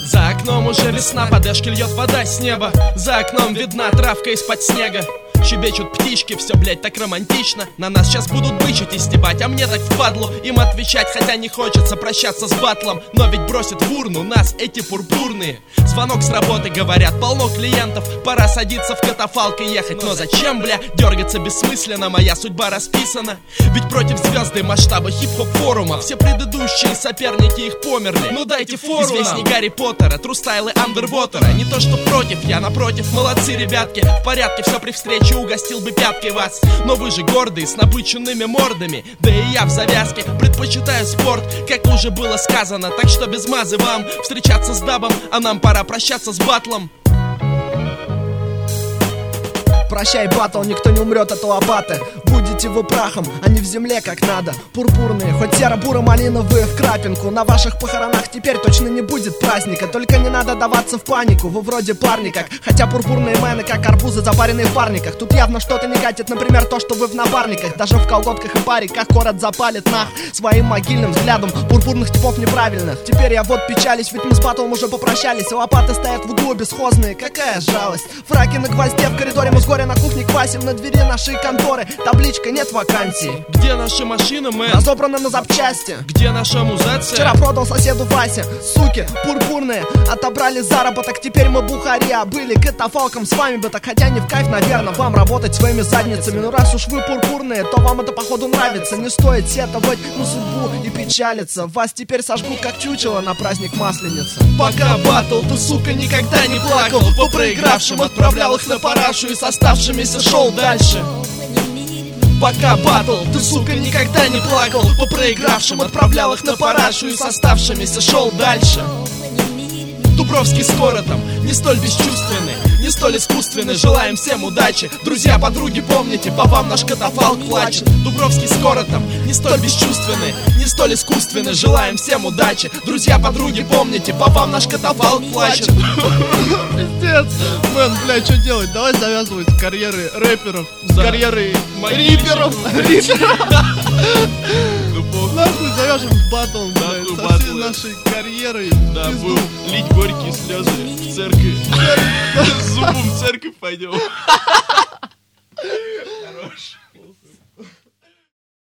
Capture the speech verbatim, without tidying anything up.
За окном уже весна, по дэшке льет вода с неба. За окном видна травка из-под снега. Щебечут птички, все, блять, так романтично. На нас сейчас будут бычить и стебать, а мне так впадлу им отвечать, хотя не хочется прощаться с батлом. Но ведь бросят в урну нас эти пурпурные. Звонок с работы, говорят, полно клиентов, пора садиться в катафалк и ехать. Но зачем, бля, дергаться бессмысленно, моя судьба расписана. Ведь против звезды масштаба хип-хоп форума все предыдущие соперники их померли. Ну дайте фору. Известней Гарри Поттера, трустайлы Андервотера. Не то что против, я напротив, молодцы, ребятки. В порядке, все при встрече угостил бы пяткой вас. Но вы же гордые, с набыченными мордами. Да и я в завязке предпочитаю спорт, как уже было сказано. Так что без мазы вам встречаться с дабом, а нам пора прощаться с батлом. Прощай, батл, никто не умрет от лопаты. Будете вы прахом, а не в земле как надо. Пурпурные, хоть серо-буро-малиновые в крапинку. На ваших похоронах теперь точно не будет праздника. Только не надо даваться в панику, вы вроде парни как. Хотя пурпурные мэны как арбузы, запаренные в парниках. Тут явно что-то не катит, например, то, что вы в напарниках. Даже в колготках и париках город запалит нах своим могильным взглядом пурпурных типов неправильных. Теперь я вот печалюсь, ведь мы с батлом уже попрощались. Лопаты стоят в углу бесхозные, какая жалость. Фраки на гвозде в коридоре, мы с горя на кухне квасим. На двери нашей конторы табличка «Нет вакансий». Где наша машина, мэн? Разобрана на запчасти. Где наша музация? Вчера продал соседу Васе. Суки, пурпурные, отобрали заработок. Теперь мы бухари, а были катафалком. С вами бы так, хотя не в кайф, наверное, вам работать своими задницами. Ну раз уж вы пурпурные, то вам это походу нравится. Не стоит сетовать на судьбу и печалиться. Вас теперь сожгут как чучело на праздник Масленицы. Пока батл, ты, сука, никогда не плакал по проигравшим, отправлял их на парашу и с оставшимися шел дальше. Пока батл, ты, сука, никогда не плакал по проигравшим, отправлял их на парашу и с оставшимися шел дальше. Дубровский с Коротом не столь бесчувственны, не столь искусственны. Желаем всем удачи, друзья, подруги, помните, по вам наш катафалк плачет. Дубровский с Коротом не столь бесчувственны, не столь искусственны. Желаем всем удачи, друзья, подруги, помните, по вам наш катафалк плачет. Пиздец. Мэн, бля, что делать? Давай завязывать с карьеры рэперов, с Да. карьерой риперов. Риперов. Нахуй завяжем с батлом, Да, блядь, ну, со батл. всей нашей карьерой. Да, Пизду. будем лить горькие слезы в церковь. С зубом в церковь пойдем. Хорош.